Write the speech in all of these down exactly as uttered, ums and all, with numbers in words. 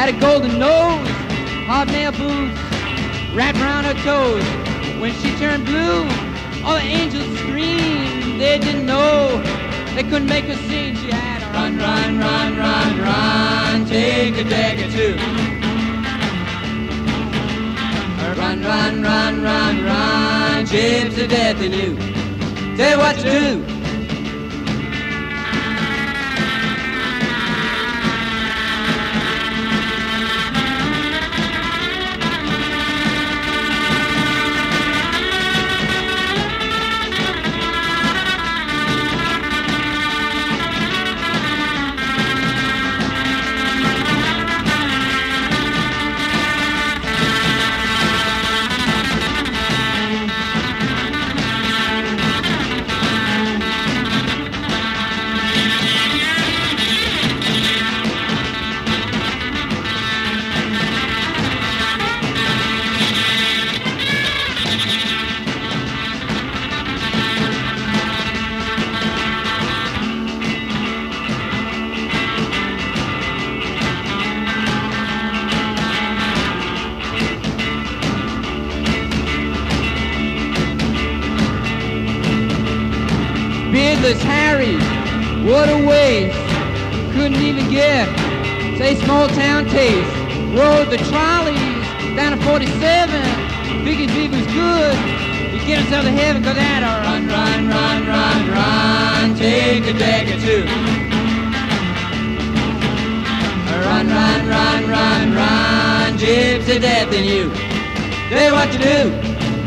a golden nose, hobnail boots wrapped around her toes. When she turned blue, all the angels screamed. They didn't know, they couldn't make her sing. She had a run, run, run, run, run, take a deck or two. Run, run, run, run, run, chips to death in you. Tell you what to do. Beardless Harry, what a waste. Couldn't even get, say, small town taste. Rode the trolleys down to forty-seven. Figured he was good. He'd get himself to heaven, cause that a run, run, run, run, run, take a deck or two. Run, run, run, run, run, gypsy death in you. Tell you what to do.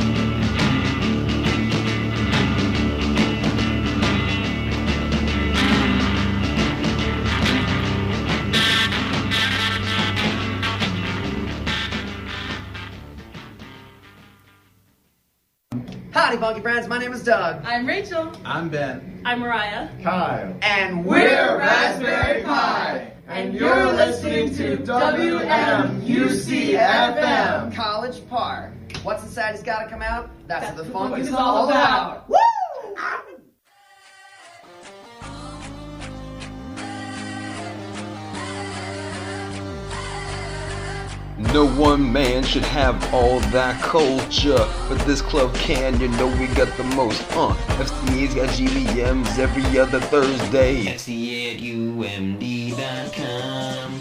Howdy, funky friends. My name is Doug. I'm Rachel. I'm Ben. I'm Mariah. Kyle. And we're Raspberry Pi. And you're listening to W M U C F M. College Park. What's Inside Gotta Come Out? That's, That's what the funk is all all about. about. Woo! No one man should have all that culture, but this club can, you know we got the most. Uh, F C A's got G V Ms every other Thursday. F C A at U M D dot com.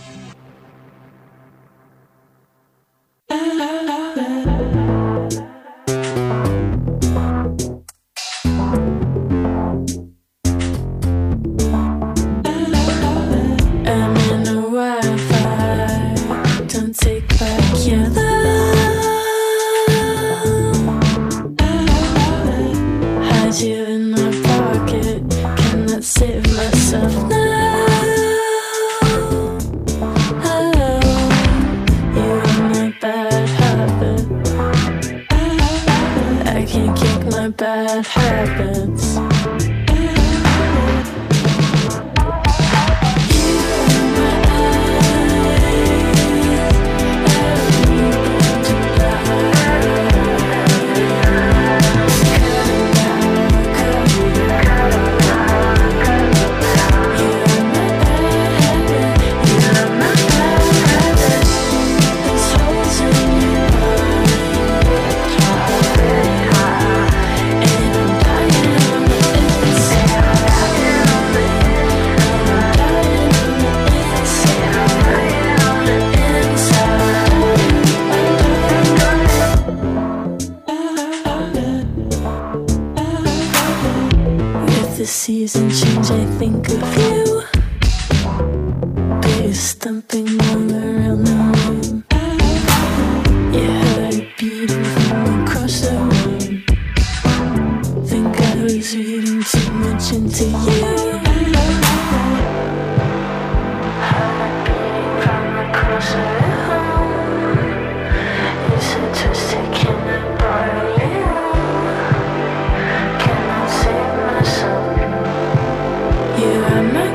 Bad habits. The season change, I think of you. Bass thumping all around the room. Your heart beating from across the room. Think I was reading too much into you. Heart beating from across the room. You said twisted, can I borrow you? Can I save myself? You are my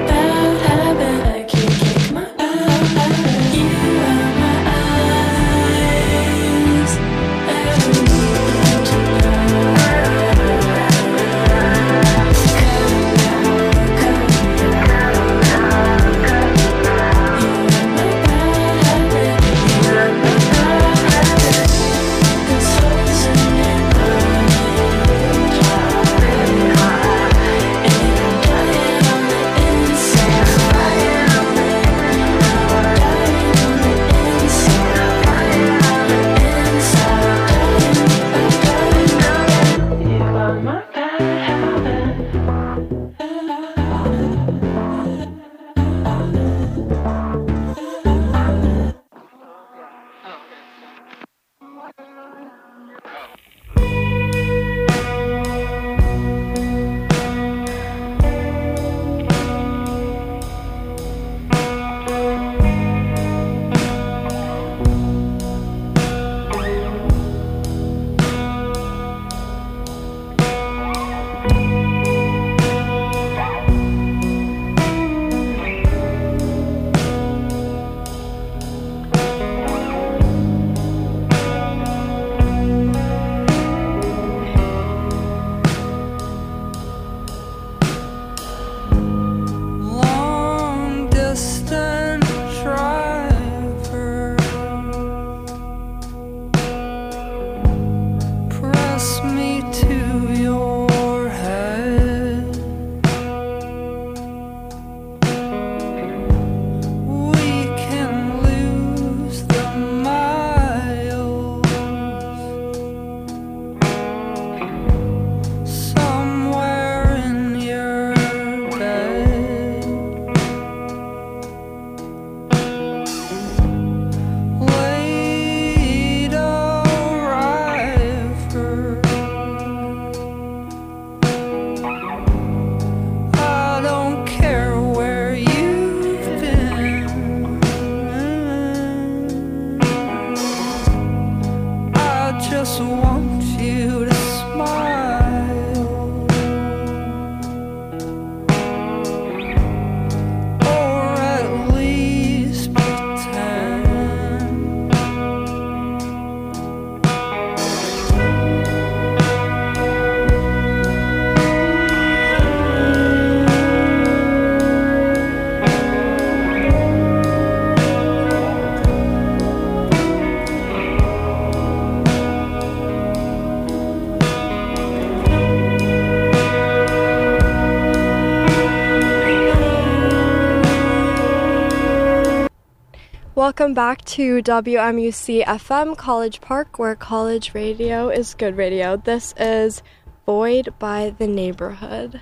Welcome back to W M U C F M College Park, where college radio is good radio. This is Void by The Neighborhood.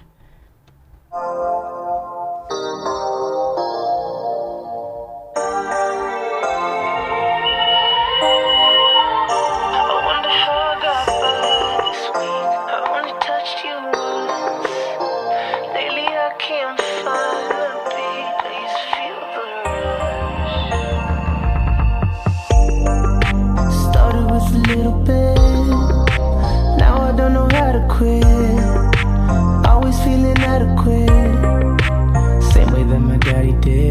Always feeling adequate, same way that my daddy did.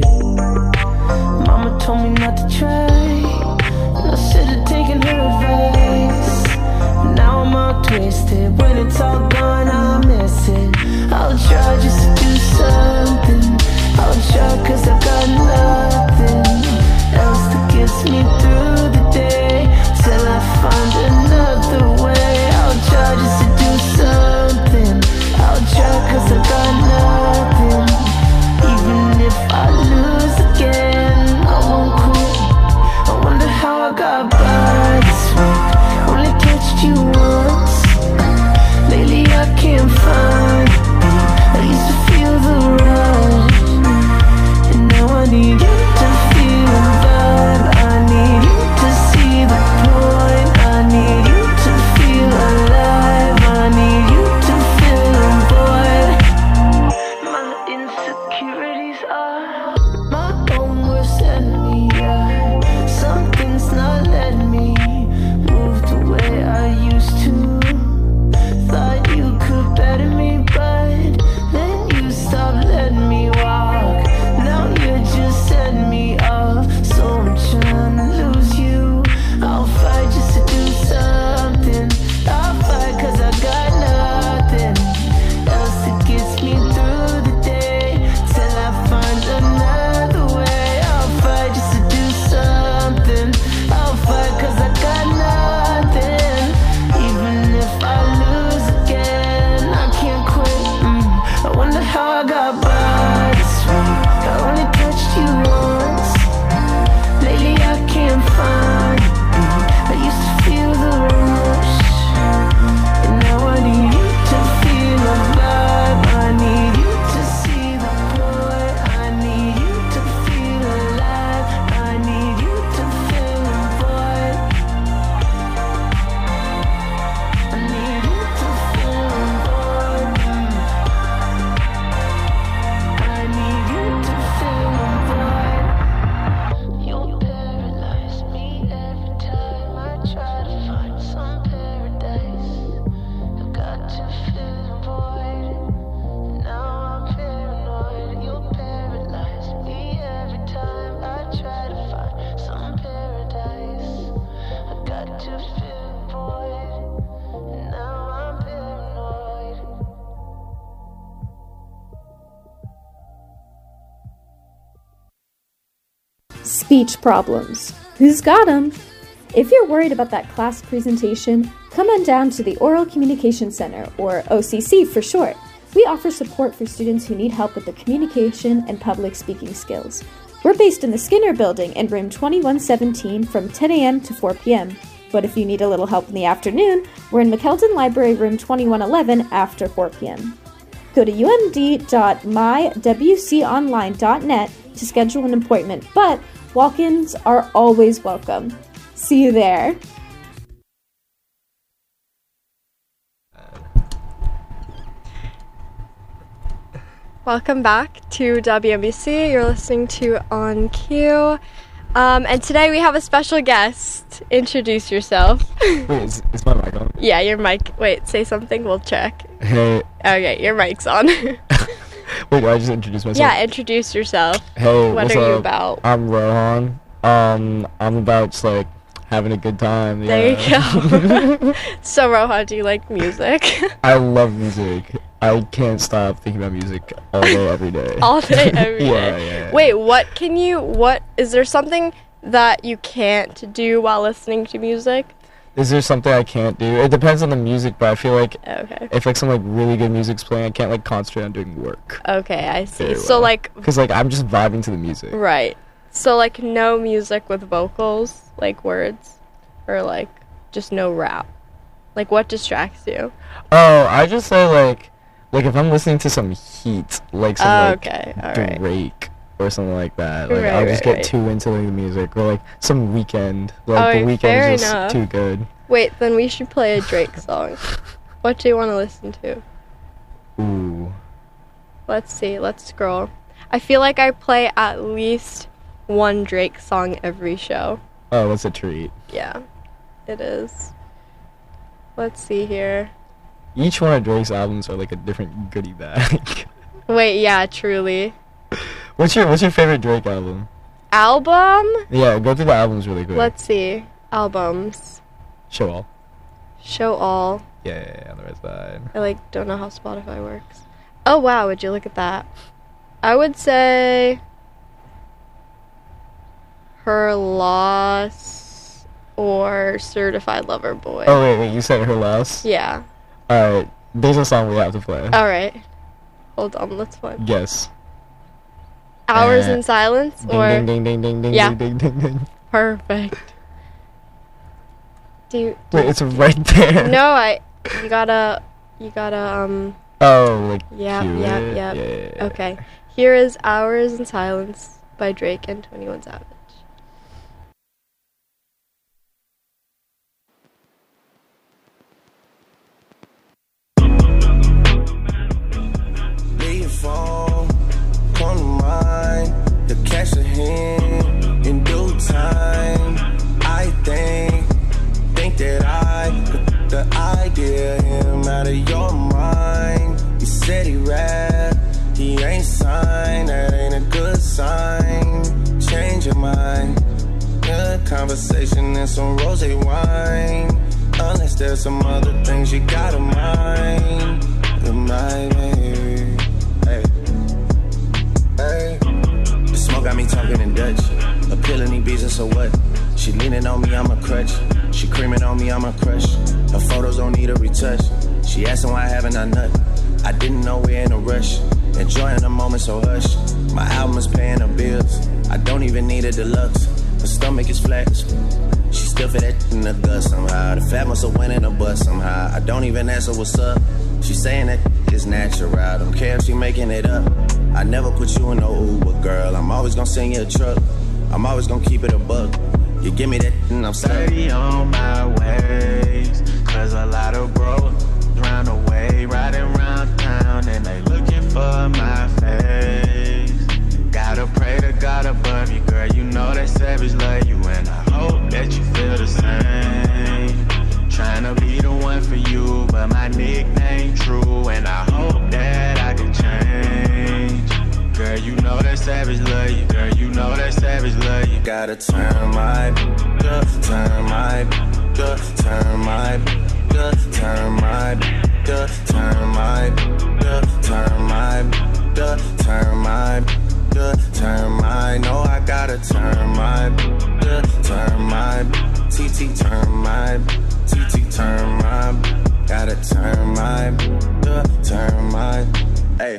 Mama told me not to try, and I should've taken her advice. Now I'm all twisted, when it's all gone I miss it. I'll try just to do something, I'll try cause I got nothing else that gets me through the day, till I find another way. I'll try just to do something, I'll try cause I got nothing. Even if I lose again, I won't quit. I wonder how I got by this way. Only touched you once, lately I can't find me. I used to feel the rush, and now I need you to feel the vibe. I need you to see the point, I need you to feel alive, I need you to fill the void. My insecurities are my own worst enemy, yeah. Something's not letting me move the way I used to. Thought you could better me, but then you stopped letting me walk. Now you're just setting me off, so I'm trying to lose you. I'll fight just to do something, I'll fight cause I got nothing else that gets me through the day, till I find another way. I'll fight just to do something, I'll fight cause I got nothing. Even if I lose again, I can't quit. mm. I wonder how I got by this way. I only touched you once, lately I can't find me. I used to feel the rush, and now I need you to feel the vibe. I need you to see the point, I need you to feel alive, I need you to fill the void. I need you to fill the void. I need you to fill the void. You paralyze me every time I try to find some paradise. I've got to fill the void. Now I'm paranoid. You paralyze me every time I try to find some paradise. I've got to fill the void. Now I'm paranoid. Speech problems. Who's got 'em? If you're worried about that class presentation, come on down to the Oral Communication Center, or O C C for short. We offer support for students who need help with their communication and public speaking skills. We're based in the Skinner Building in room twenty-one seventeen from ten a.m. to four p.m. But if you need a little help in the afternoon, we're in McKeldin Library room twenty-one eleven after four p.m. Go to u m d dot my w c online dot net to schedule an appointment, but walk-ins are always welcome. See you there. Welcome back to W M B C. You're listening to On Cue. Um, and today we have a special guest. Introduce yourself. Wait, is, is my mic on? Yeah, your mic. Wait, say something. We'll check. Hey. Okay, your mic's on. Wait, do I just introduce myself? Yeah, introduce yourself. Hey, what what's are up? you about? I'm Rohan. Um, I'm about just, like, having a good time. Yeah. There you go. So, Rohan, do you like music? I love music. I can't stop thinking about music all day, every day. All day, every day. yeah, yeah, yeah. Wait, what can you, what, is there something that you can't do while listening to music? Is there something I can't do? It depends on the music, but I feel like okay. if like some like really good music's playing, I can't like concentrate on doing work. Okay, I see. Very So well. like, because like I'm just vibing to the music. Right. So, like, no music with vocals, like words, or, like, just no rap. Like, what distracts you? Oh, I just say, like, like, if I'm listening to some heat, like some, Oh, like, okay, alright. Drake or something like that, like, Right, I'll just right, get right. too into the music, or, like, some Weekend. Like, Alright, the fair Weekend is just enough. too good. Wait, then we should play a Drake song. What do you want to listen to? Ooh. Let's see, let's scroll. I feel like I play at least one Drake song every show. Oh, that's a treat. Yeah, it is. Let's see here. Each one of Drake's albums are like a different goodie bag. Wait, yeah, truly. What's your What's your favorite Drake album? Album? Yeah, go through the albums really quick. Let's see. Albums. Show all. Show all. Yeah, yeah, yeah, on the right side. I like don't know how Spotify works. Oh wow, would you look at that? I would say Her Loss or Certified Lover Boy. Oh wait, wait, you said Her Loss? Yeah. Alright, there's a song we have to play. Alright. Hold on, let's play. Yes. Hours Uh, in Silence Ding, or ding, ding, ding, ding, ding, Yeah. ding, ding, ding, ding. Perfect. Do you, Wait, it's right there. No, I you gotta you gotta um Oh, like yeah, cue yeah, it? yeah. Yeah, yeah, yeah. Okay. Here is Hours in Silence by Drake and twenty-one Savage. Leave your phone, come to mine. The cash ahead in due time. I think, think that I put the idea him out of your mind. He said he rap, he ain't signed. That ain't a good sign. Change your mind. Good conversation and some rosé wine. Unless there's some other things you gotta mind. My baby, hey, hey. The smoke got me talking in Dutch. Appealing these beats and so what? She leaning on me, I'm a crutch. She creaming on me, I'm a crush. Her photos don't need a retouch. She asking why haven't I nut? I didn't know we're in a rush. Enjoying the moment, so hush. My album is paying the bills. I don't even need a deluxe. Her stomach is flat. She still fit that in the gut somehow. The fat must have went in the butt somehow. I don't even ask her what's up. She saying that is natural. I don't care if she making it up. I never put you in no Uber, girl. I'm always gonna send you a truck. I'm always gonna keep it a buck. You give me that and I'm steady on my ways. Cause a lot of bros round the way, riding around town, and they looking for my face. Gotta pray to God above you, girl. You know that savage love you, and I hope that you feel the same. Tryna be the one for you, but my nickname true, and I hope that I can change. Girl, you know that savage love you, girl. You know that savage love you. Gotta turn my girl, turn my girl, turn my girl, turn my girl, turn my girl, turn my girl, turn my girl, turn my. No, I gotta turn my girl, turn my T T, turn my T T, turn my. Gotta turn my girl, turn my. Hey.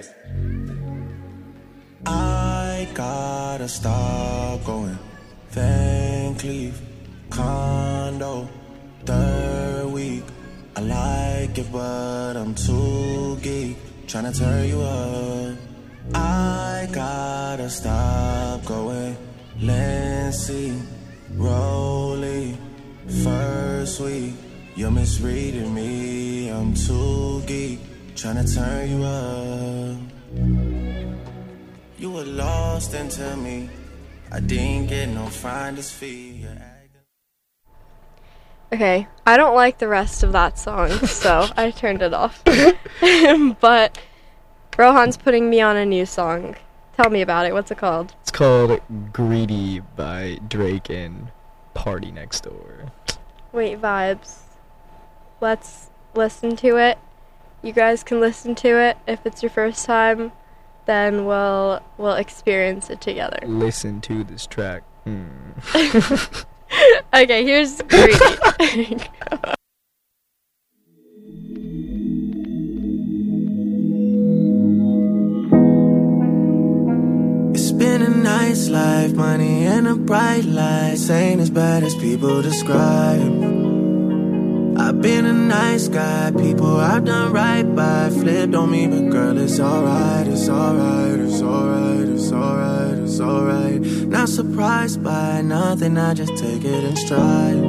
I gotta stop going. Van Cleef, condo, third week. I like it, but I'm too geek. Tryna turn you up. I gotta stop going. Lancy, Rolly, first week. You're misreading me. I'm too geek. Tryna turn you up. You were lost into me. I didn't get no finder's fee. Okay, I don't like the rest of that song, so I turned it off. But Rohan's putting me on a new song. Tell me about it. What's it called? It's called Greedy by Drake and Party Next Door. Wait, vibes. Let's listen to it. You guys can listen to it. If it's your first time, then we'll we'll experience it together. Listen to this track. Hmm. Okay, here's Greedy. It's been a nights like life, money, and a bright light. Ain't as bad as people describe. I've been a nice guy, people I've done right by flipped on me, but girl, it's alright, it's alright, it's alright, it's alright, it's alright. Not surprised by nothing, I just take it in stride.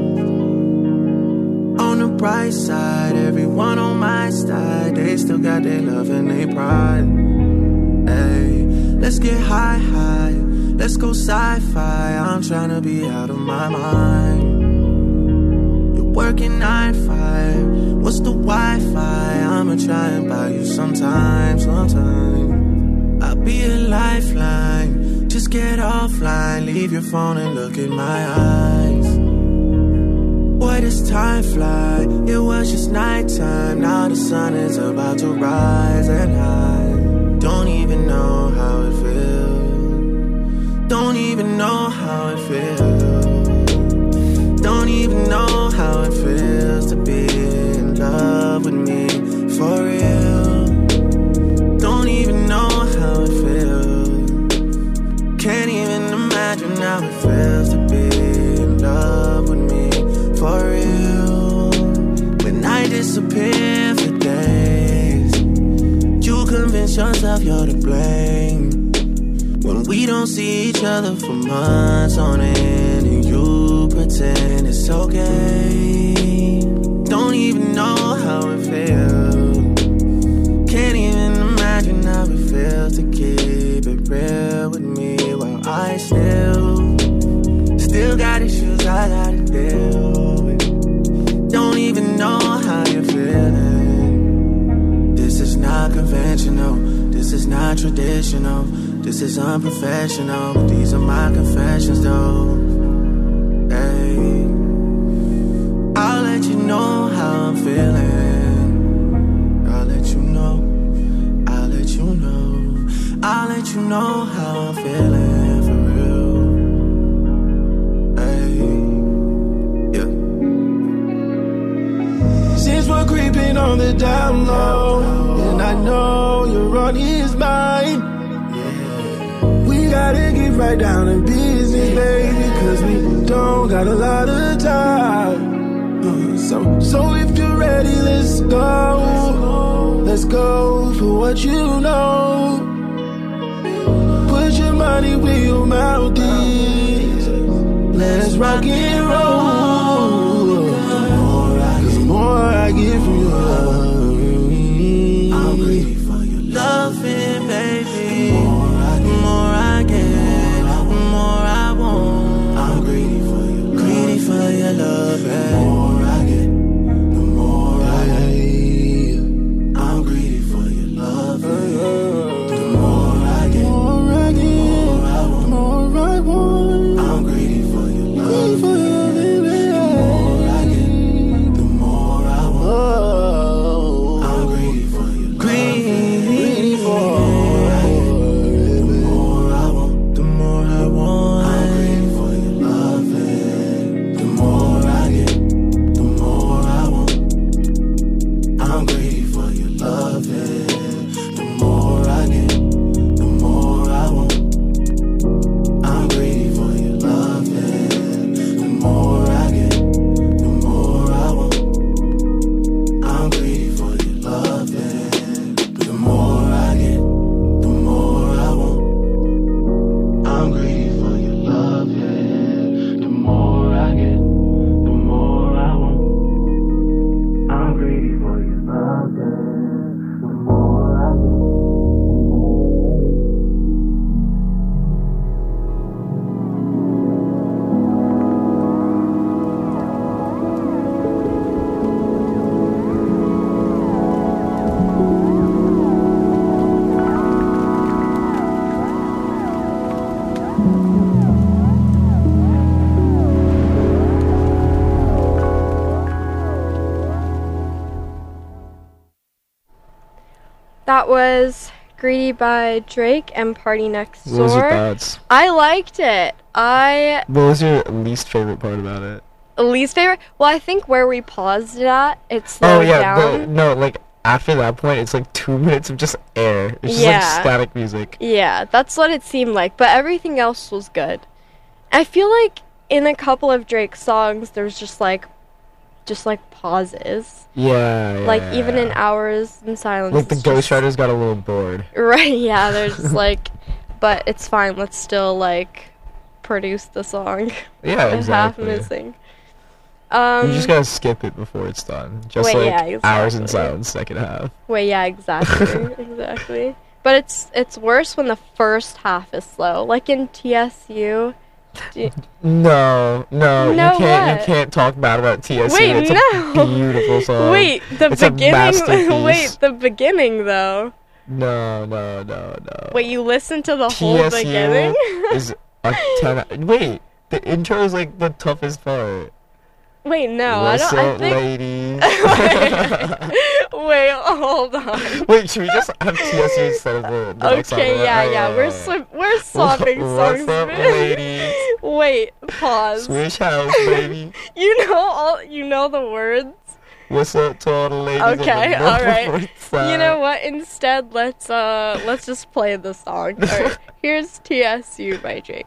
On the bright side, everyone on my side, they still got their love and their pride. Hey, let's get high, high, let's go sci-fi, I'm tryna be out of my mind. Working nine five, what's the Wi-Fi? I'ma try and buy you sometime, sometime. I'll be a lifeline, just get offline, leave your phone and look in my eyes. Boy, this time fly, it was just nighttime, now the sun is about to rise, and I don't even know how it feels. Don't even know how it feels. Don't even know how it feels to be in love with me, for real. Don't even know how it feels. Can't even imagine how it feels to be in love with me, for real. When I disappear for days, you convince yourself you're to blame. When we don't see each other for months on end, and you pretend it's okay. Don't even know how it feels. Can't even imagine how it feels to keep it real with me while I still, still got issues I gotta deal with. Don't even know how you're feeling. This is not conventional, this is not traditional, this is unprofessional, but these are my confessions though. Hey, I'll let you know how I'm feeling. I'll let you know, I'll let you know, I'll let you know how I'm feeling for real. Hey, yeah. Since we're creeping on the down low, and I know you're on his mind, we gotta get right down to business, baby, cause we don't got a lot of time. Uh, so, so if you're ready, let's go. Let's go for what you know. Put your money where your mouth is. Let's rock and roll. Cause the more I get from your love, I'm greedy for your loving, baby. For your love, and the more I get, the more I get. I'm greedy for your love, and the more I get, the more I get, the more I want. I'm greedy for your love, and the more I get, the more I want. I'm greedy for your love, greedy for the more I want, the more I want. I'm greedy for your love, and the more I get, the more I want. I'm greedy for your loving. The more I get, the more I want. I'm greedy for your loving. The more I get, the more I want. I'm greedy for your loving. The more I get, the more I want. I'm greedy for your loving. The more I get, the more I want. I'm greedy for your love, the more I get. That was Greedy by Drake and Party Next Door. What was your thoughts? I liked it. I What was your least favorite part about it? least favorite. Well, I think where we paused it at, it slowed Oh yeah, down. but no, like after that point, it's like two minutes of just air. It's just Yeah. like static music. Yeah, that's what it seemed like. But everything else was good. I feel like in a couple of Drake songs, there's just like, just like pauses. Yeah, yeah. Like even in Hours in Silence. Like the it's Ghost just- Riders got a little bored. Right, yeah, they're just like, but it's fine, let's still like produce the song. Yeah, and exactly. half missing. Um, you just gotta skip it before it's done. Just wait, like yeah, exactly. Hours in Silence, second half. Wait, yeah, exactly, exactly. But it's it's worse when the first half is slow. Like in T S U. Do No, no, No, you can't. what? You can't talk bad about T S U. Wait, it's no. a beautiful song. Wait, the it's a beginning. masterpiece. Wait, the beginning though. No, no, no, no. Wait, you listen to the whole T S U beginning? is a ten. Wait, the intro is like the toughest part. Wait, no, What's I don't. up, I think. ladies? Wait, hold on. Wait, should we just have T S U instead of the, the next song? Okay, yeah, Alright, yeah, alright, we're alright. sw- we're swapping What's songs. up, man. ladies? Wait, pause. Swish house, baby. You know all. You know the words. What's up to all the ladies? on the Okay, North all right. North side? You know what? Instead, let's uh, let's just play the song. All right, here's T S U by Drake.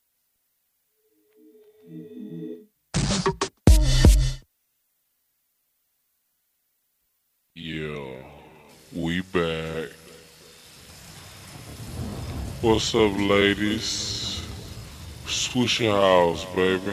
Yeah, we back. What's up, ladies? Swoosh your house, baby.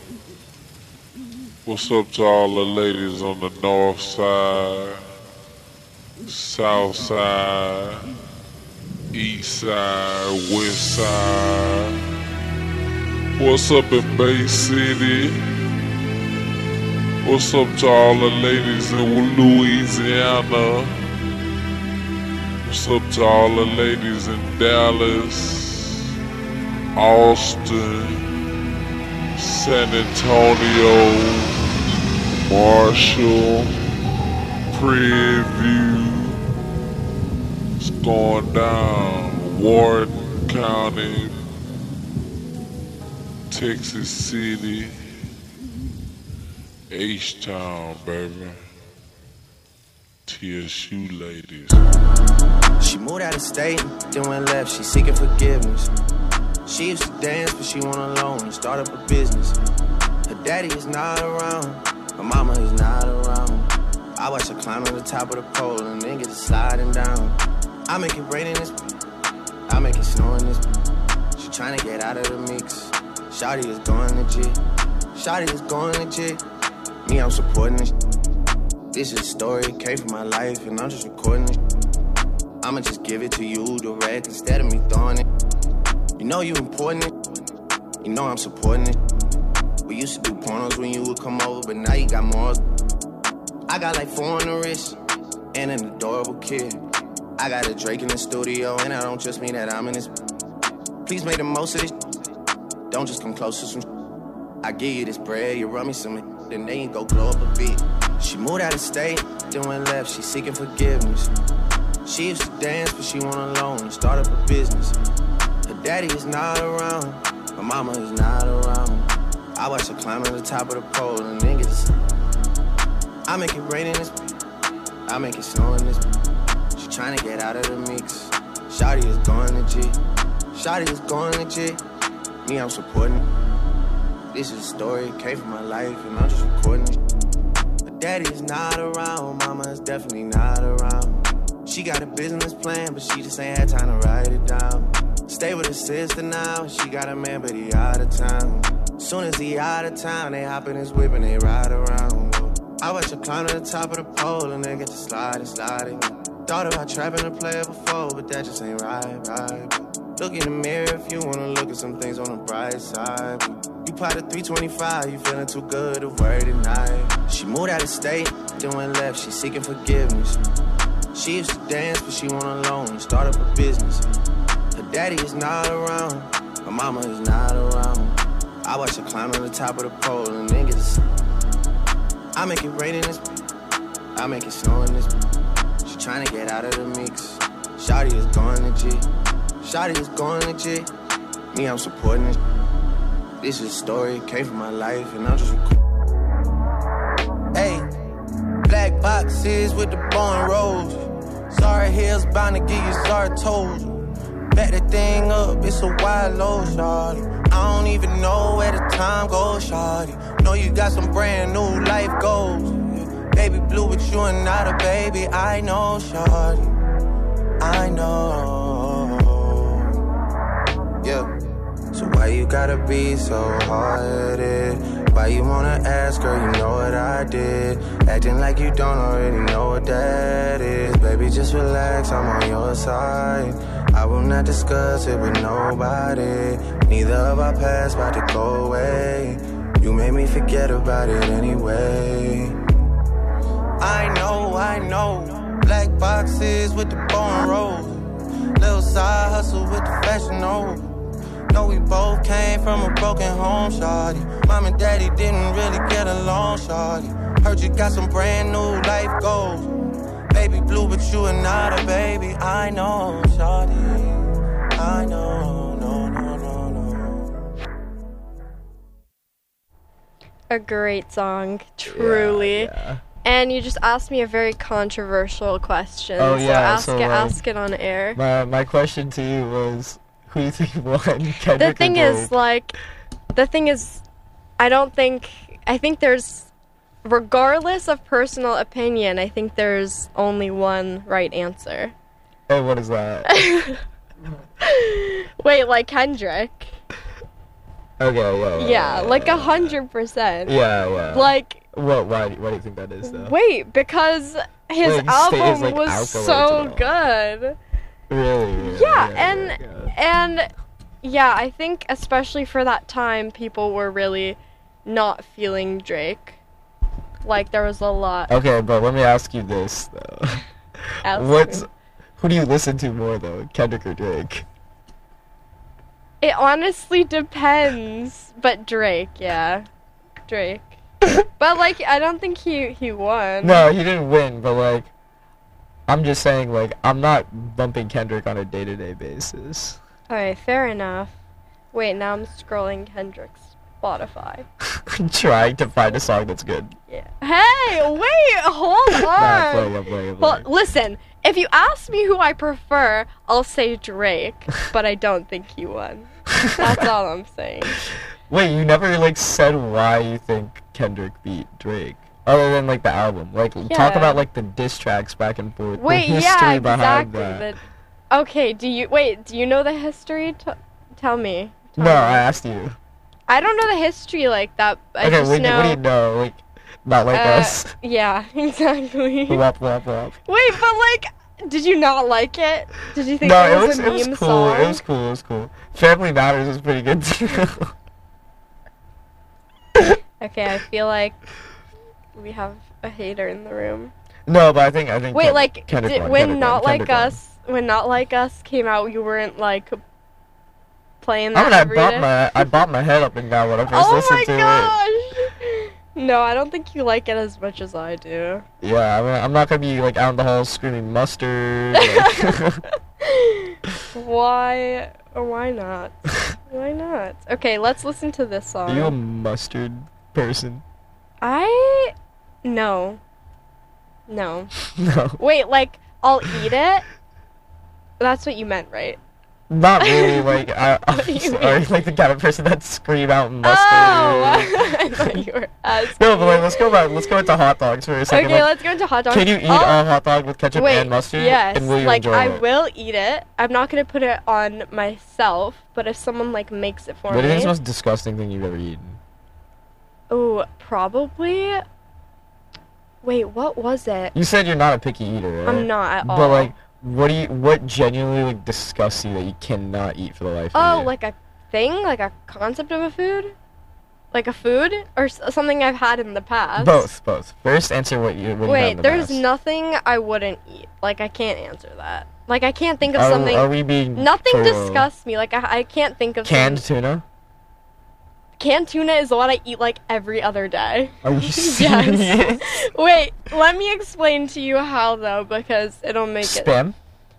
What's up to all the ladies on the north side, south side, east side, west side? What's up in Bay City? What's up to all the ladies in Louisiana? What's up to all the ladies in Dallas, Austin, San Antonio, Marshall, Prairie. It's going down. Warden County, Texas City, H-Town, baby. T S U ladies. She moved out of state, then went left, she seeking forgiveness. She used to dance, but she went alone and start up a business. Her daddy is not around, her mama is not around. I watch her climb to the top of the pole and then get to sliding down. I make it rain in this, I make it snow in this. She tryna get out of the mix. Shawty is going legit, Shawty is going legit. Me, I'm supporting this. This is a story, it came from my life, and I'm just recording it. I'ma just give it to you direct instead of me throwing it. You know you important it. You know I'm supporting it. We used to do pornos when you would come over, but now you got more. I got like four on the wrist and an adorable kid. I got a Drake in the studio, and I don't just mean that I'm in this. Please make the most of this. Don't just come close to some. I give you this bread, you run me some, then they ain't go glow up a bit. She moved out of state, then went left, she seeking forgiveness. She used to dance, but she went alone and start up a business. Her daddy is not around, her mama is not around. I watch her climb to the top of the pole and then get this. I make it rain in this, I make it snow in this. She tryna get out of the mix. Shawty is going legit, Shawty is going legit. Me, I'm supporting it. This is a story, came from my life, and I'm just recording it. Her daddy is not around, mama is definitely not around. She got a business plan, but she just ain't had time to write it down. Stay with her sister now, she got a man, but he out of town. Soon as he out of town, they hop in his whip and they ride around. I watch her climb to the top of the pole and then get to sliding, sliding. Thought about trapping a player before, but that just ain't right, right. Look in the mirror if you wanna look at some things on the bright side. You plotted three twenty-five, you feeling too good to worry tonight. She moved out of state, then went left, she seeking forgiveness. She used to dance, but she went alone and start up a business. Her daddy is not around, her mama is not around. I watch her climb to the top of the pole and then get to. I make it rain in this, I make it snow in this. She tryna get out of the mix. Shawty is going legit, Shawty is going legit. Me, I'm supporting it. This is a story, came from my life, and I'm just recording. Hey, black boxes with the bone rolls. Sorry, heels bound to give you sorry toes. Back that thing up, it's a wild low, shawty. I don't even know where the time goes, shawty. Know you got some brand new life goals. Yeah. Baby blue, but you are not a baby. I know, shawty. I know. Yeah. So why you gotta be so hard-headed? Why you wanna ask, girl, you know what I did? Acting like you don't already know what that is. Baby, just relax, I'm on your side. I will not discuss it with nobody. Neither of our paths about to go away. You made me forget about it anyway. I know, I know. Black boxes with the bone roll. Little side hustle with the fashion over. Know we both came from a broken home, shawty. Mom and daddy didn't really get along, shawty. Heard you got some brand new life goals. Baby blue, but you are not a baby. I know, shawty. I know, no, no, no, no. A great song, truly. Yeah, yeah. And you just asked me a very controversial question. Oh, so yeah, ask so, it, like, ask it on air. My my question to you was, who do you think won? Kendrick The thing or is, like, the thing is, I don't think, I think there's, regardless of personal opinion, I think there's only one right answer. And what is that? Wait, like Kendrick? Okay, yeah, yeah. Yeah, like a yeah, hundred percent. Yeah, yeah. Like, what? Why? Why do you think that is, though? wait, because his Wait, album his, like, was accolades so and all. good. Really? really Yeah, yeah, and yeah. and yeah, I think especially for that time, people were really not feeling Drake. Like there was a lot. Okay, but let me ask you this though. Ask What's me. who do you listen to more though, Kendrick or Drake? It honestly depends, but Drake, yeah, Drake. But like, I don't think he he won. No, he didn't win, but like, I'm just saying, like, I'm not bumping Kendrick on a day-to-day basis. Alright, fair enough. Wait, now I'm scrolling Kendrick's Spotify. Trying to find a song that's good. Yeah. Hey, wait, hold on. Nah, I'm playing, I'm playing, I'm Well, playing. listen, if you ask me who I prefer, I'll say Drake, but I don't think he won. That's all I'm saying. Wait, you never like said why you think Kendrick beat Drake, other than like the album. Like, talk Yeah. about like the diss tracks back and forth. Wait, the history yeah, behind exactly. that. But okay, do you wait? Do you know the history? T- tell me. Tell No, me. I asked you. I don't know the history like that. I Okay, just wait, know. what do you know? Like, not like uh, us. Yeah, exactly. Wop wop wop. Wait, but like, did you not like it? Did you think No, it it was was a it was meme cool. song? It was cool. It was cool. Family Matters was pretty good too. Okay, I feel like we have a hater in the room. No, but I think I think. Wait, Ken- like Kendrick did, won, when Kendrick Not won, Like Kendrick won. Us, when Not Like Us came out, you weren't like playing I that mean, I every bopped day? my I bopped my head up and down when I first Oh listened my to it. gosh! No, I don't think you like it as much as I do. Yeah, I mean, I'm not gonna be like out in the hall screaming mustard. Like, Why? Or why not? Why not? Okay, let's listen to this song. are you a mustard person? I no. No. No. Wait, like I'll eat it? That's what you meant, right? Not really. Like I, What do you are you mean? like the kind of person that scream out mustard? Oh! I thought you were asking. No, but like let's go back. Let's go into hot dogs for a second. Okay, like, let's go into hot dogs. Can you eat I'll- a hot dog with ketchup Wait, and mustard? yes. And will you like enjoy I it? will eat it. I'm not gonna put it on myself, but if someone like makes it for What do you me. think is the most disgusting thing you've ever eaten? Oh, probably. Wait, what was it? You said you're not a picky eater, right? I'm not at all. But like, what do you? What genuinely like disgusts you that you cannot eat for the life of Oh, you? like a thing, like a concept of a food, like a food or s- something I've had in the past. Both, both. First, answer what you. What you had in Wait, the there's past. nothing I wouldn't eat. Like I can't answer that. Like I can't think of Are- something. are we being Nothing for real? disgusts me. Like I, I can't think of Canned some- tuna? Canned tuna is what I eat like every other day. Are you Yes. serious? Wait, let me explain to you how though, because it'll make it. Spam?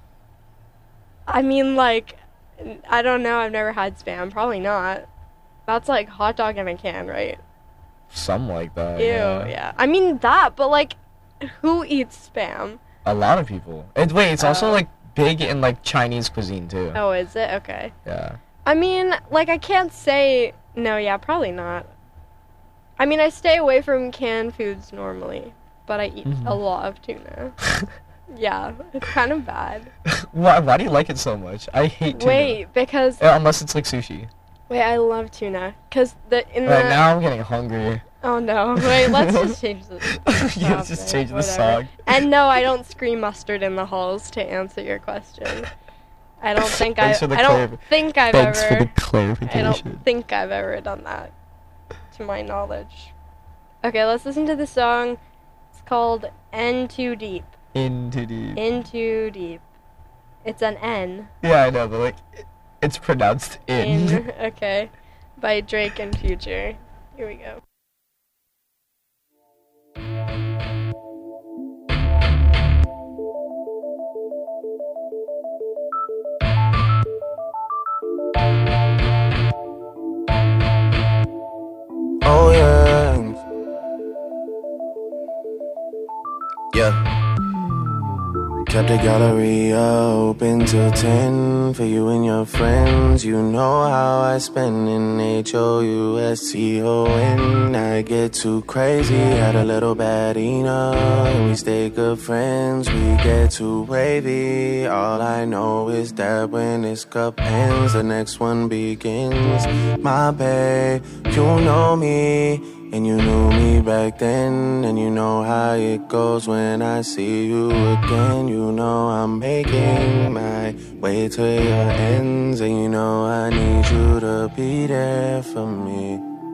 I mean, like, I don't know. I've never had Spam. Probably not. That's like hot dog in a can, right? Something like that. Ew. yeah. Yeah. I mean that, but like, who eats Spam? A lot of people. And wait, it's also Oh. like big in like Chinese cuisine too. Oh, is it? Okay. Yeah. I mean, like, I can't say... No, yeah, probably not. I mean, I stay away from canned foods normally, but I eat mm-hmm. a lot of tuna. Yeah, it's kind of bad. Why, why do you like it so much? I hate tuna. Wait, because... Uh, unless it's like sushi. Wait, I love tuna. Because the... in Right, the... now I'm getting hungry. Oh, no. Wait, let's just change the Yeah, let's just change the song. And no, I don't scream mustard in the halls to answer your question. I don't think I've... I don't think I've Thanks ever... for the clarification. I don't think I've ever done that, to my knowledge. Okay, let's listen to the song. It's called In Too Deep. In Too Deep. In Too Deep. It's an N. Yeah, I know, but like, it's pronounced in. In, okay. By Drake and Future. Here we go. Oh yeah, yeah. Kept the gallery open till ten for you and your friends. You know how I spend in H O U S T O N. I get too crazy, had a little bad enough, and we stay good friends. We get too wavy. All I know is that when this cup ends, the next one begins. My babe, you know me. And you knew me back then, and you know how it goes when I see you again. You know I'm making my way to your ends, and you know I need you to be there for me.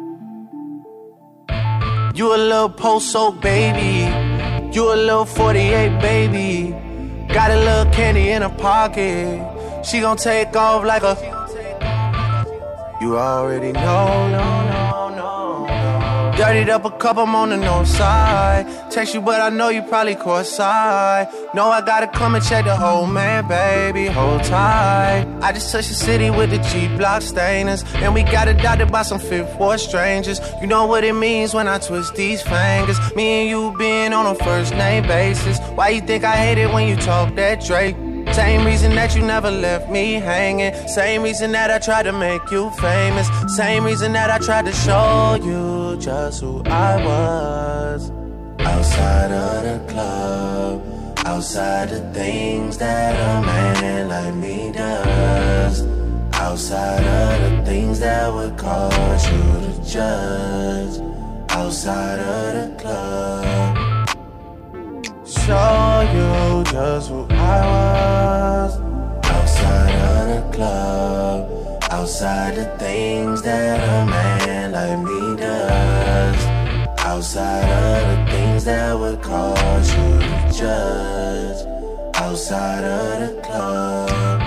You a little post-soak baby, you a little forty-eight baby. Got a little candy in her pocket, she gon' take off like a... You already know, no, no. Dirtied up a cup, I'm on the north side. Text you, but I know you probably caught side. No, I gotta come and check the whole man, baby, hold tight. I just touched the city with the G-block stainers, and we got adopted by some fifth ward strangers. You know what it means when I twist these fingers. Me and you being on a first name basis. Why you think I hate it when you talk that Drake? Same reason that you never left me hanging. Same reason that I tried to make you famous. Same reason that I tried to show you just who I was. Outside of the club, outside the things that a man like me does. Outside of the things that would cause you to judge. Outside of the club, show you just who I was. Outside of the club, outside the things that a man like me does. Outside of the things that would cause you to judge. Outside of the club.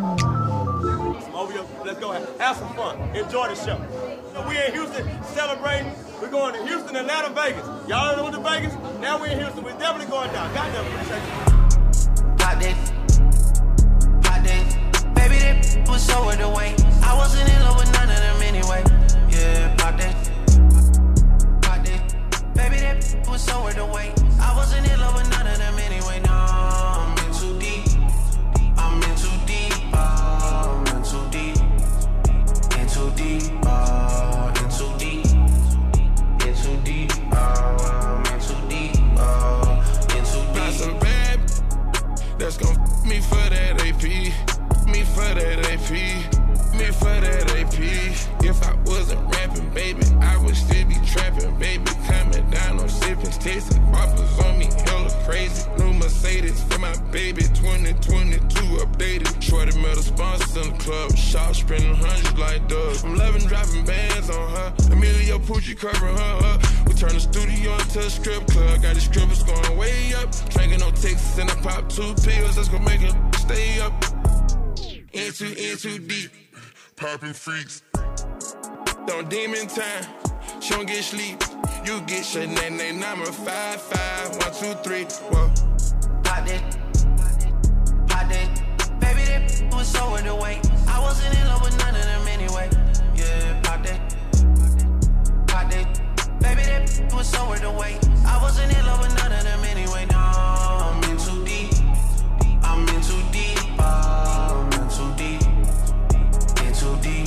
Over here, let's go have some fun. Enjoy the show. We in Houston celebrating. We're going to Houston, Atlanta, Vegas. Y'all know the Vegas? Now we're in Houston. We're definitely going down. Goddamn, appreciate you. Pop that. Pop that. Baby, that was so worth the wait. I wasn't in love with none of them anyway. Yeah, pop that. Pop that. Baby, that was so worth the wait. I wasn't in love with none of them anyway. No, I'm in too deep. I'm in too deep. Oh, I'm in too deep. In too deep. Oh, in too deep. In too deep. Oh, I'm in too deep. Oh, in too deep. Got some bad that's gon' f me for that A P. Me for that A P. Me for that A P. If I wasn't rapping, baby, I would still be trapping, baby. Coming down on sipping, tasting boppers on me, hella crazy. New Mercedes for my baby, twenty twenty-two updated. Shorty metal sponsors in the club, shop spending hundreds like doves. I'm loving dropping bands on her, Emilio Pucci covering her up. We turn the studio into a strip club, got the strippers going way up. Drinking on Texas and I pop two pills, that's gonna make it stay up. In too, in too deep, popping freaks. Don't demon time, she don't get sleep. You get shit, name, name, number five, five, one, two, three, whoa. Pop that, pop that. Baby, that was so worth the wait. I wasn't in love with none of them anyway. Yeah, pop that, pop that. Baby, that was so worth the wait. I wasn't in love with none of them anyway. No, I'm in too deep. I'm in too deep. Oh, I'm in too deep. In too deep.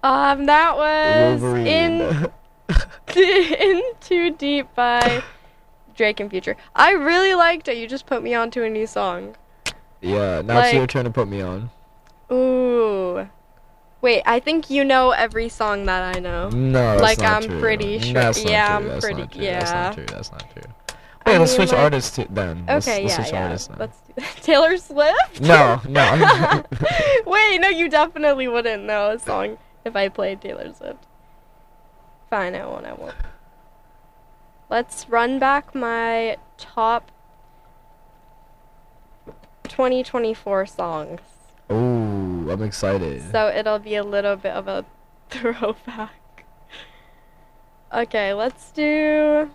Um, that was Wolverine. in in Too Deep by Drake and Future. I really liked it. You just put me on to a new song. Yeah, now Like- it's your turn to put me on. Ooh. Wait, I think you know every song that I know. No, that's like not I'm true. pretty sure. That's not yeah, true. I'm That's pretty. not true. Yeah. That's not true. That's not true. I Wait, let's mean, switch like- artists to, then. Let's, Okay, let's yeah, switch yeah. artists then. Let's do that. Taylor Swift? No, no. Wait, no, you definitely wouldn't know a song if I played Taylor Swift. Fine, I won't, I won't. Let's run back my top twenty twenty-four songs. Ooh, I'm excited. So it'll be a little bit of a throwback. Okay, let's do...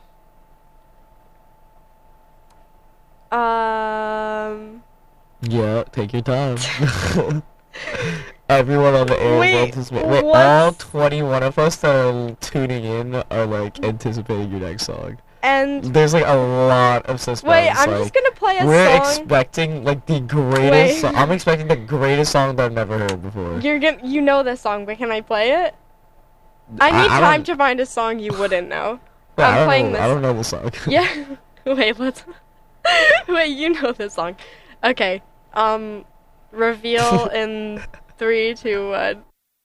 Um... Yeah, take your time. Everyone on the air Wait, is anticipating. Wait, all what's- twenty-one of us that are tuning in are like anticipating your next song. And There's like a lot of suspense. wait, I'm like, just gonna play a we're song. expecting like the greatest. Wait. Song. I'm expecting the greatest song that I've never heard before. You're gonna, you know this song, but can I play it? I I- need I time don't- to find a song you wouldn't know. Yeah, I I'm don't playing know, this. I don't know the song. Yeah. Wait, let's. Wait, you know this song. Okay. Um, reveal in three, two, one.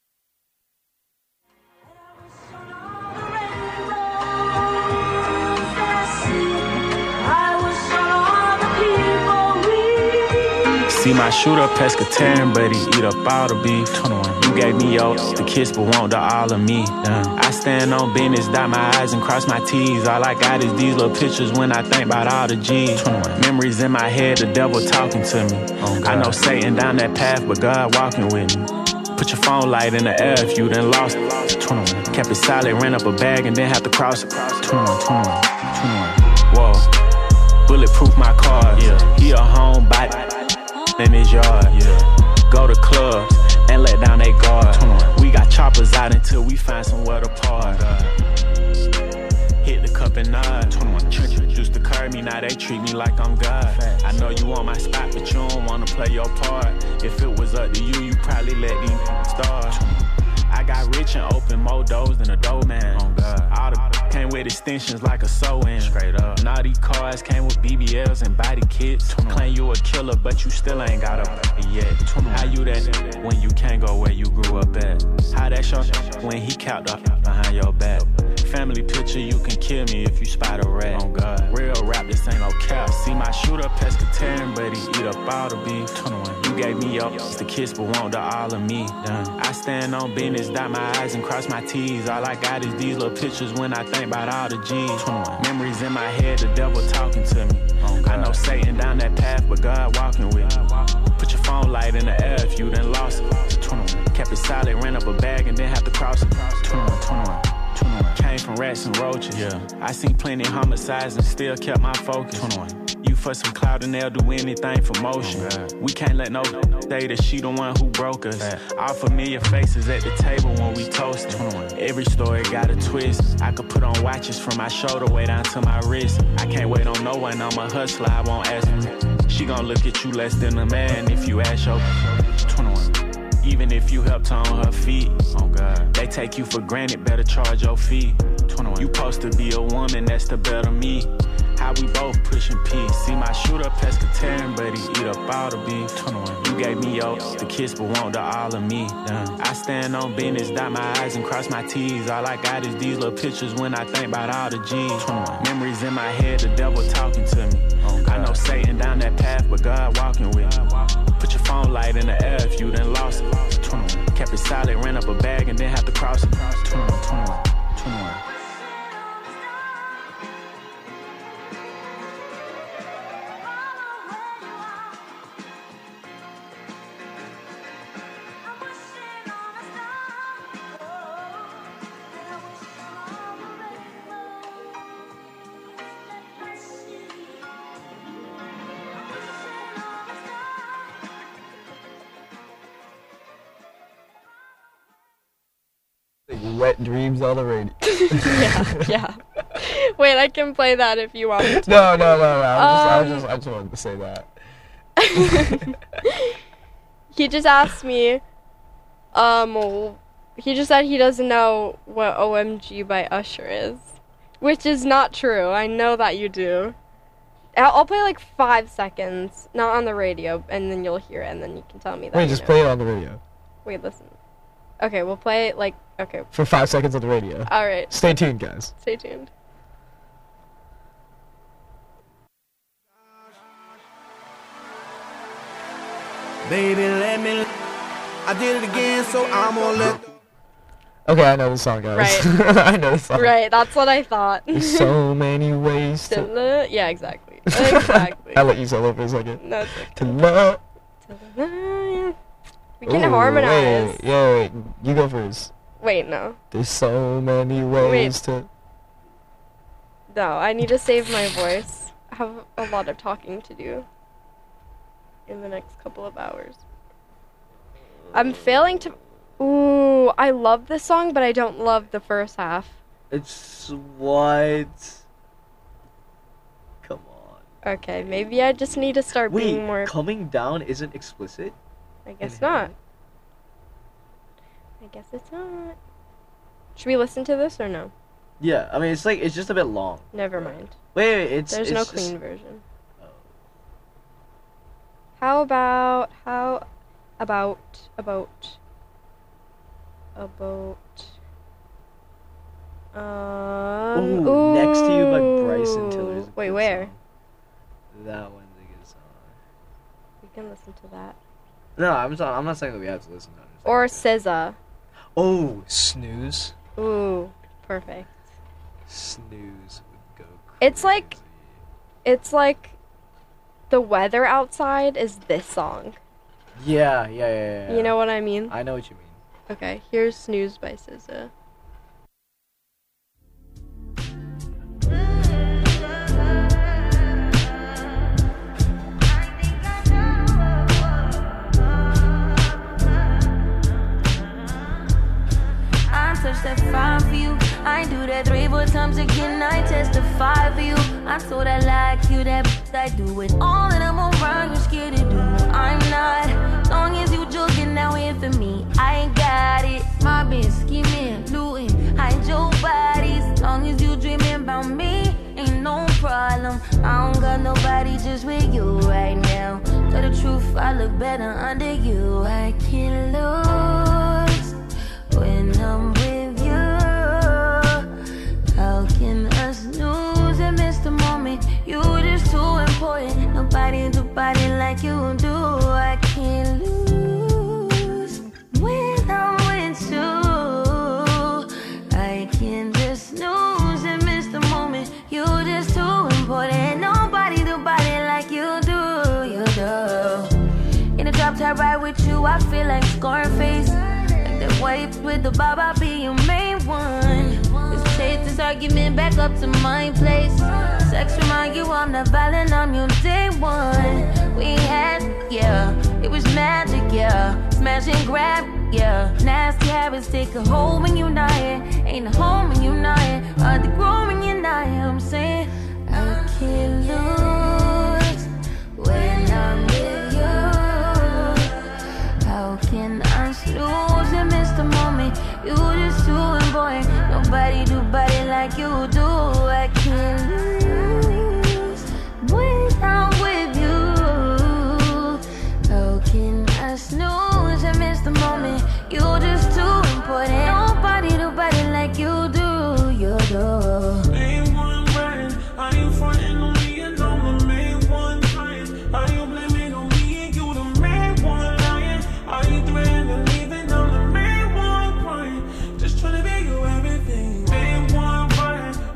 See my shooter pescatarian, but he eat up all the beef. twenty-one. You gave me your the kiss, but want the all of me. Damn. I stand on business, dot my I's and cross my T's. All I got is these little pictures when I think about all the G's. twenty-one. Memories in my head, the devil talking to me. Oh, I know Satan down that path, but God walking with me. Put your phone light in the air if you done lost it. twenty-one. Kept it solid, ran up a bag and then have to cross it. twenty-one, twenty-one, twenty-one. Whoa. Bulletproof my car. Yeah. He a homebody in his yard. Yeah. Go to clubs and let down they guard. We got choppers out until we find somewhere to park. Hit the cup and nod. Used to curb me, now they treat me like I'm God. I know you want my spot, but you don't wanna play your part. If it was up to you, you probably let these start. I got rich and opened more doors than a dough man. Oh God. All the came with extensions like a sew-in. Straight up. Naughty cars came with B B Ls and body kits. Claim you a killer, but you still ain't got a yet. How you that when you can't go where you grew up at? How that show when he capped up behind your back? Family picture, you can kill me if you spot a rat. Oh God. Real rap, this ain't no cap. See my shooter pescatarian, but he eat up all the beef. twenty-one. You gave me your the kiss, but want the all of me. Damn. I stand on business, dot my I's and cross my T's. All I got is these little pictures when I think about all the G's. twenty-one. Memories in my head, the devil talking to me. Oh I know Satan down that path, but God walking with me. Put your phone light in the air if you done lost it. twenty-one. Kept it solid, ran up a bag and then have to cross it. twenty-one, twenty-one. twenty-one. Came from rats and roaches. Yeah. I seen plenty of homicides and still kept my focus. twenty-one. You for some clout and they'll do anything for motion. Oh, we can't let no say that she the one who broke us. Yeah. All familiar faces at the table when we toasting. twenty-one. Every story got a twist. I could put on watches from my shoulder way down to my wrist. I can't wait on no one, I'm a hustler, I won't ask her. She gon' look at you less than a man if you ask your twenty-one. Even if you helped her on her feet, oh God, they take you for granted, better charge your fee. twenty-one. You supposed to be a woman, that's the better me. How we both pushing peace. See my shooter pescatarian, but he eat up all the beef. twenty-one. You gave me your the kiss, but want the all of me. Damn. I stand on business, dot my I's and cross my T's. All I got is these little pictures when I think about all the G's. twenty-one. Memories in my head, the devil talking to me. Oh I know Satan down that path, but God walking with me. Put your phone light in the air if you done lost it. twenty-one. Kept it solid, ran up a bag and then have to cross it. twenty-one, twenty-one, twenty-one. Wet dreams on the radio. yeah, yeah. Wait, I can play that if you want me to. No, no, no, no. I was, Um, just, I, was just, I just wanted to say that. He just asked me, um, He just said he doesn't know what O M G by Usher is. Which is not true. I know that you do. I'll, I'll play like five seconds, not on the radio, and then you'll hear it, and then you can tell me that. Wait, you just know. play it on the radio. Wait, listen. Okay, we'll play it like, okay. For five seconds on the radio. Alright. Stay tuned, guys. Stay tuned. Baby, let me. I did it again, so I'm gonna let. Okay, I know the song, guys. Right. I know the song. Right, that's what I thought. There's so many ways to. to yeah, exactly. Exactly. I let you solo for a second. No, it's To love. We can Ooh, harmonize. Wait, yeah, wait. You go first. Wait, no. There's so many ways to. No, I need to save my voice. I have a lot of talking to do in the next couple of hours. I'm failing to... Ooh, I love this song, but I don't love the first half. It's what? Come on. Okay, maybe I just need to start Wait, being more... coming down isn't explicit? I guess not. I guess it's not. Should we listen to this or no? Yeah, I mean, it's like, it's just a bit long. Never mind. Wait, wait, it's... There's it's no just... clean version. How about... How... About... About... About... Um... Ooh, Next to You by Bryson Tiller's a Wait, good where? song. That one's a good song. We can listen to that. No, I'm not, I'm not saying that we have to listen to it. Or S Z A. Oh, Snooze. Ooh, perfect. Snooze would go crazy. It's like... It's like... The weather outside is this song. Yeah, yeah, yeah, yeah. You know what I mean? I know what you mean. Okay, here's Snooze by S Z A. I touch that five for you. I do that three, four times again. I testify for you. I told I like you, that I do it all, and I'm around. You're scared to do. I'm not. Long as you joking now in for me, I ain't got it. My bitch scheming, looting, hide your bodies. Long as you dreaming about me, ain't no problem. I don't got nobody just with you right now. Tell the truth, I look better under you. I can't lose when I'm with you. How can I snooze and miss the moment? You just too important. Nobody do body like you do. I can't lose when I'm with you. I can just snooze and miss the moment. You just too important. Nobody do body like you do. You do. In a drop top ride with you, I feel like Scarface. That wipe with the bob, I'll be your main one. Let's chase this argument back up to my place. Sex remind you I'm not violent, I'm your day one. We had, yeah, it was magic, yeah. Smash and grab, yeah. Nasty habits take a hold when you're not here. Ain't a home when you're not here. Hard to grow when you're not here. I'm saying I can't lose when I'm with you. How can I snooze and miss the moment? You just too important. Nobody do body like you do. I can't lose when I'm with you. How can I snooze and miss the moment? You just too important. Nobody do body like you do. You do. Main one riding, I ain't frontin' on me and I'm the main one trying. How you blaming on me and you the main one lying? Are you threatening to leave and I'm the main one crying? Just tryna be you everything. Main one riding,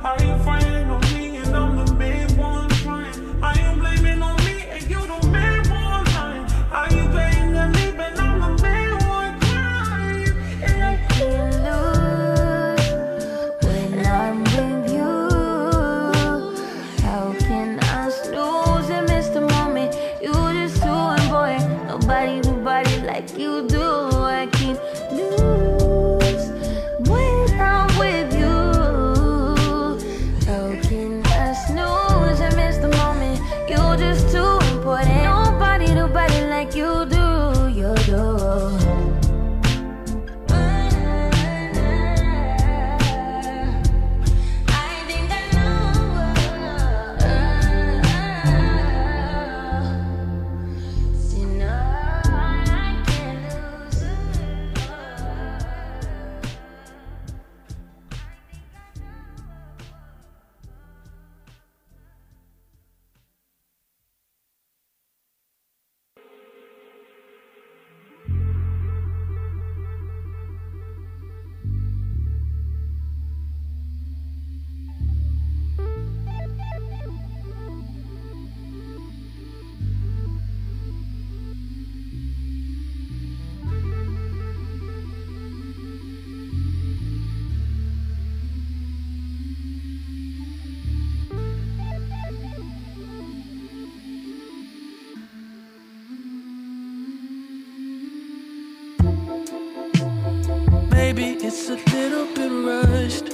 Maybe it's a little bit rushed,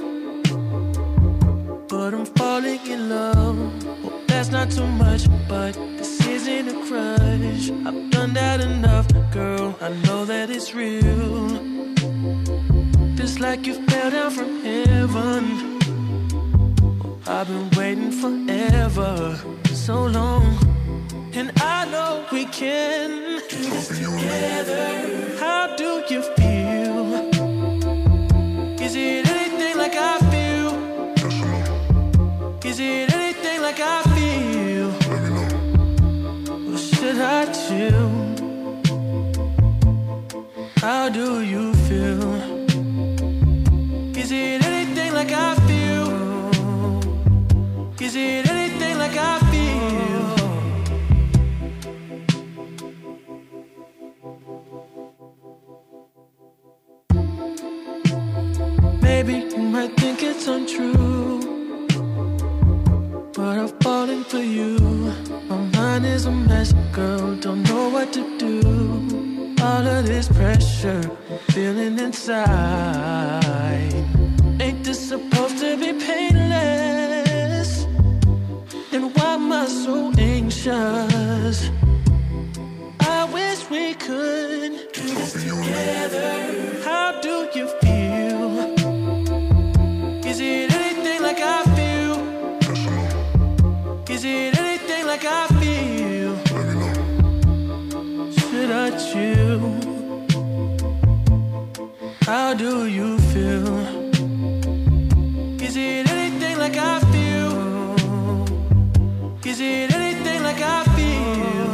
but I'm falling in love. Hope that's not too much, but this isn't a crush. I've done that enough, girl, I know that it's real. Just like you fell down from heaven. I've been waiting forever, so long. And I know we can do this together. How do you feel? Is it anything like I feel? Is it anything like I feel? Or should I chill? How do you feel? Is it anything like I feel? Is it anything like I feel? Maybe you might think it's untrue, but I've fallen for you. My mind is a mess, girl, don't know what to do. All of this pressure I'm feeling inside. Ain't this supposed to be painless? And why am I so anxious? I wish we could do this together. How do you feel? Is it anything like I feel? Is it anything like I feel? Should I chill? How do you feel? Is it anything like I feel? Is it anything like I feel?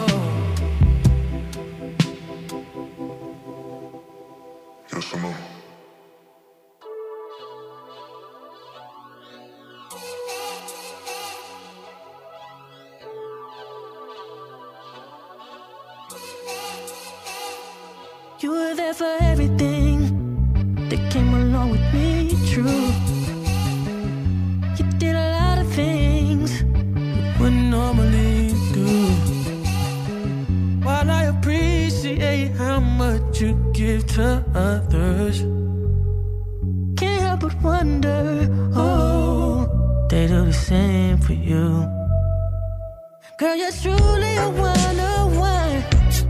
Yes or no? You were there for everything that came along with me, true. You did a lot of things you wouldn't normally do. While I appreciate how much you give to others, can't help but wonder, oh, they do the same for you. Girl, you're truly a one-on-one.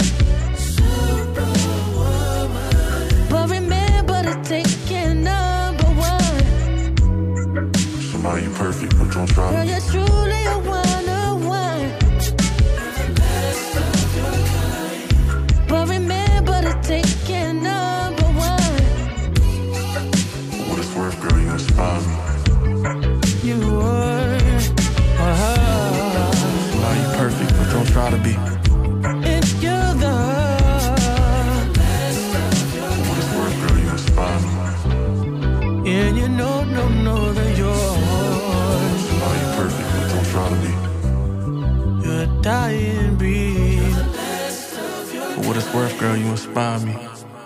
But remember to take care number one. Somebody you perfect, but don't try. Girl, you're truly a one-on-one. But remember to take care number one. For what it's worth, girl, you inspire me. You are. Uh-huh. Somebody you perfect, but don't try to be. And you're the and you know, no, no, that you're somebody perfect, but don't try to be. You're a dying breed. For what it's worth, girl, you inspire me.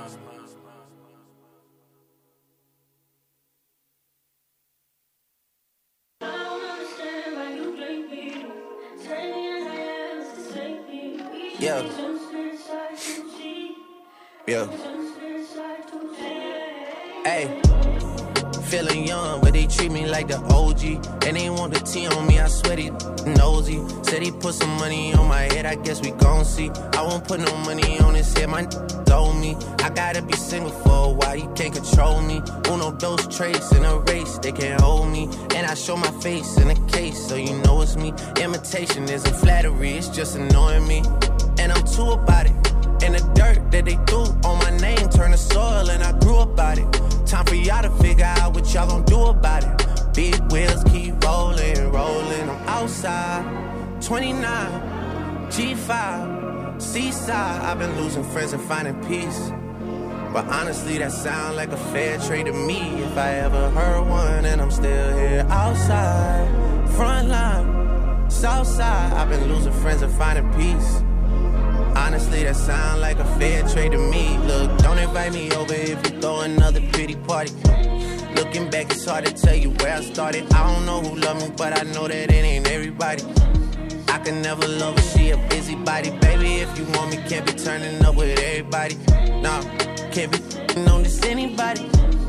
Yeah. Yeah. Hey, feeling young, but they treat me like the O G. And they want the T on me, I swear they nosy. Said he put some money on my head, I guess we gon' see. I won't put no money on his head, my told me I gotta be single for a while, you can't control me. Uno, those traits in a race, they can't hold me. And I show my face in a case, so you know it's me. Imitation isn't flattery, it's just annoying me. And I'm too about it. And the dirt that they threw on my name turned to soil, and I grew about it. Time for y'all to figure out what y'all gon' do about it. Big wheels keep rolling, rolling. I'm outside, twenty-nine, G five, seaside. I've been losing friends and finding peace. But honestly, that sound like a fair trade to me. If I ever heard one, and I'm still here outside, front line, south side. I've been losing friends and finding peace. Honestly, that sound like a fair trade to me. Look, don't invite me over if you throw another pretty party. Looking back, it's hard to tell you where I started. I don't know who loved me, but I know that it ain't everybody. I can never love her, she a busybody. Baby, if you want me, can't be turning up with everybody. Nah, can't be f***ing on this anybody.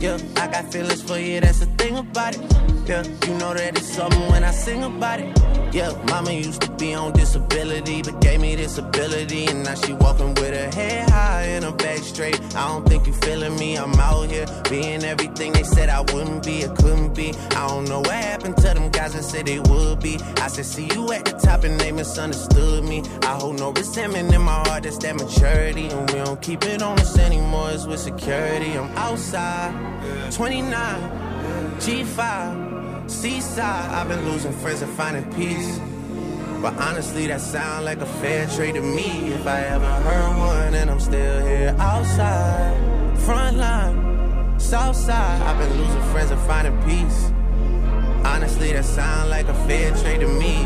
Yeah, I got feelings for you, that's the thing about it. Yeah, you know that it's something when I sing about it. Yeah, mama used to be on disability, but gave me this ability. And now she walking with her head high and her back straight. I don't think you feeling me, I'm out here being everything they said I wouldn't be, or couldn't be. I don't know what happened to them guys that said they would be. I said, see you at the top and they misunderstood me. I hold no resentment in my heart, that's that maturity. And we don't keep it on us anymore, it's with security. I'm outside, twenty-nine, G five, Seaside. I've been losing friends and finding peace. But honestly, that sound like a fair trade to me. If I ever heard one, and I'm still here outside, front line, south side. I've been losing friends and finding peace. Honestly, that sound like a fair trade to me.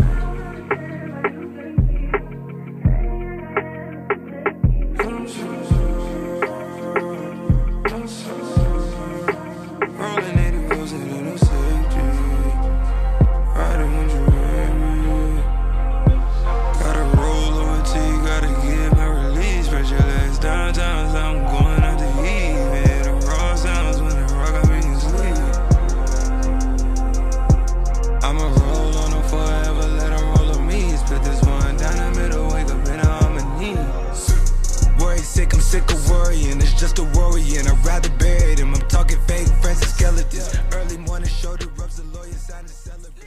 Just a worry and I'd rather bury them. I'm talking fake friends and skeletons. Early morning show the rubs, the lawyer signed to celebrate.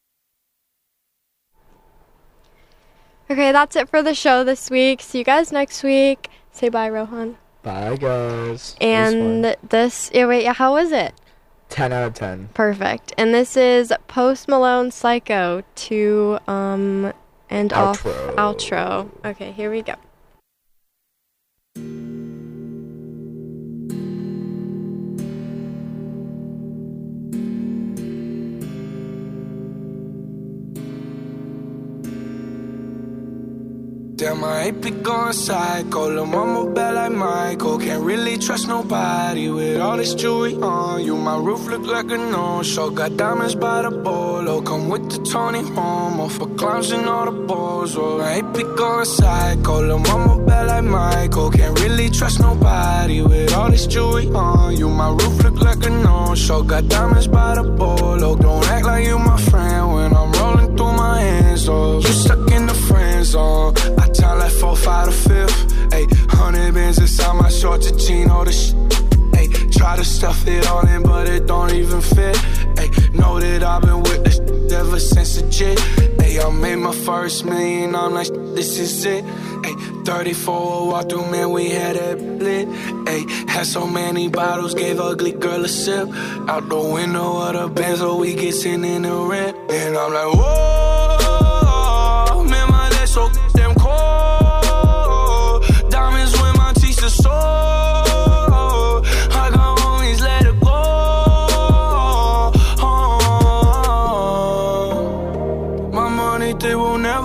Okay, that's it for the show this week. See you guys next week. Say bye, Rohan. Bye, guys. And this, yeah, wait, how was it? ten out of ten. Perfect. And this is Post Malone Psycho to um end off Outro. outro. Okay, here we go. Damn, I ain't be going psycho. Lil' mama bad like Michael. Can't really trust nobody with all this jewelry on you. My roof look like a no-show. Got diamonds by the bolo. Come with the Tony Romo for clowns and all the balls. Oh, I ain't be going psycho. Lil' mama bad like Michael. Can't really trust nobody with all this jewelry on you. My roof look like a no-show. Got diamonds by the bolo. Don't act like you my friend when I'm rolling through my hands. Oh, you stuck in the friend zone. I time like four, five to fifth. Ayy, hundred bands inside my shorts, a chino, the sh. Ayy, try to stuff it all in, but it don't even fit. Ayy, know that I've been with this ever since a jit. Ayy, I made my first million, I'm like, this is it. Ayy, thirty-four walk through, man, we had it lit. Ayy, had so many bottles, gave ugly girl a sip. Out the window of the Benz, so we get sitting in the rent. And I'm like, whoa, man, my legs so damn cold. Diamonds when my teeth are sore. I got homies, let it go. Oh, my money, they will never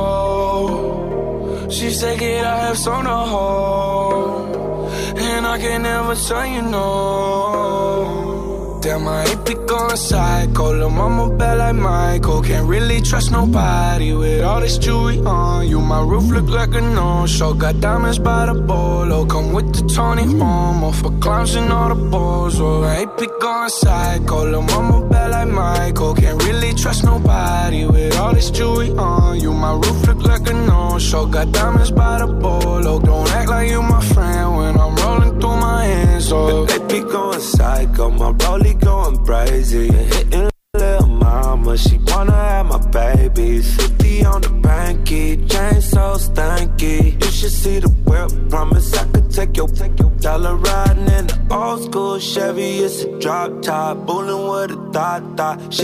fall. She said, kid, I have some to hold, and I can never tell you no. Damn, I ain't be going psycho. Lil' mama bad like Michael. Can't really trust nobody with all this jewelry on you. My roof look like a no-show. Got diamonds by the bolo. Come with the Tony Romo for clowns and all the balls. Oh, I ain't be going psycho. Lil' mama bad like Michael. Can't really trust nobody with all this jewelry on you. My roof look like a no-show. Got diamonds by the bolo. Don't act like you my friend when I'm rolling through my hands. Oh, they be going psycho. My rollie going crazy. Hitting little mama, she wanna have my babies. fifty on the banky, chain so stanky. You should see the whip, promise I could take your, take your dollar riding in the old school Chevy. It's a drop top, bullin' with a thought thought. She